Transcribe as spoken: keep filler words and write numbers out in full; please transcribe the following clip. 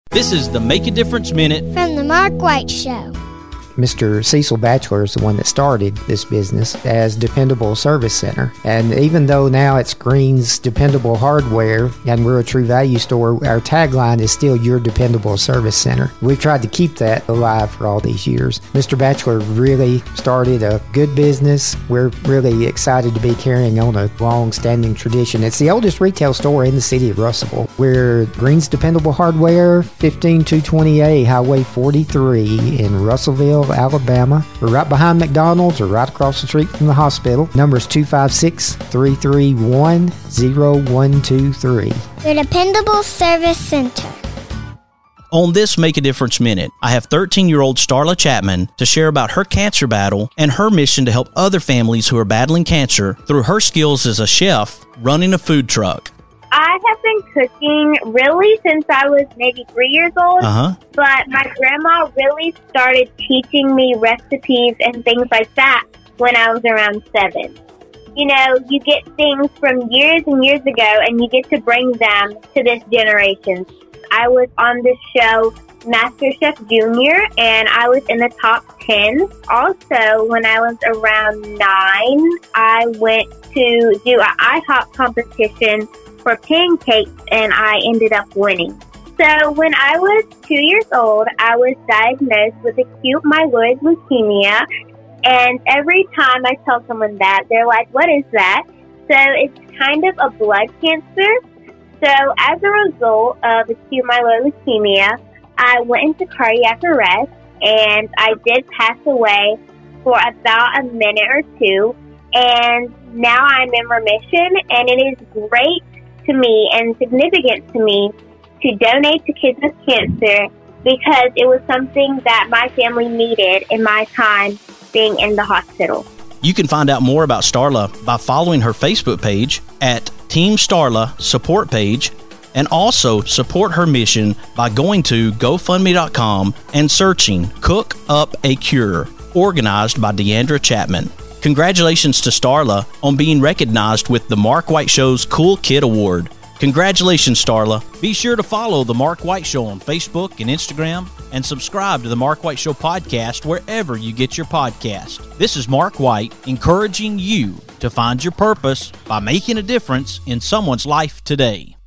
This is the Make a Difference Minute from the Mark White Show. Mister Cecil Batchelor is the one that started this business as Dependable Service Center. And even though now it's Green's Dependable Hardware and we're a True Value store, our tagline is still Your Dependable Service Center. We've tried to keep that alive for all these years. Mister Batchelor really started a good business. We're really excited to be carrying on a long-standing tradition. It's the oldest retail store in the city of Russellville. We're Green's Dependable Hardware, fifteen two twenty-eight Highway forty-three in Russellville, Alabama. We're right behind McDonald's or right across the street from the hospital. Number is two five six, three three one, zero one two three. Your Dependable Service Center. On this Make a Difference Minute, I have thirteen-year-old Starla Chapman to share about her cancer battle and her mission to help other families who are battling cancer through her skills as a chef running a food truck. I have been cooking really since I was maybe three years old, Uh-huh. but my grandma really started teaching me recipes and things like that when I was around seven. You know, you get things from years and years ago, and you get to bring them to this generation. I was on this show, MasterChef Junior, and I was in the top ten. Also, when I was around nine, I went to do an IHOP competition for pancakes, and I ended up winning. So when I was two years old, I was diagnosed with acute myeloid leukemia, and every time I tell someone that, they're like, what is that? So it's kind of a blood cancer. So as a result of acute myeloid leukemia, I went into cardiac arrest, and I did pass away for about a minute or two, and now I'm in remission, and it is great to me and significant to me to donate to kids with cancer because it was something that my family needed in my time being in the hospital. You can find out more about Starla by following her Facebook page at Team Starla Support Page, and also support her mission by going to GoFundMe dot com and searching Cook Up a Cure, organized by Deandra Chapman. Congratulations to Starla on being recognized with the Mark White Show's Cool Kid Award. Congratulations, Starla. Be sure to follow The Mark White Show on Facebook and Instagram, and subscribe to The Mark White Show podcast wherever you get your podcast. This is Mark White, encouraging you to find your purpose by making a difference in someone's life today.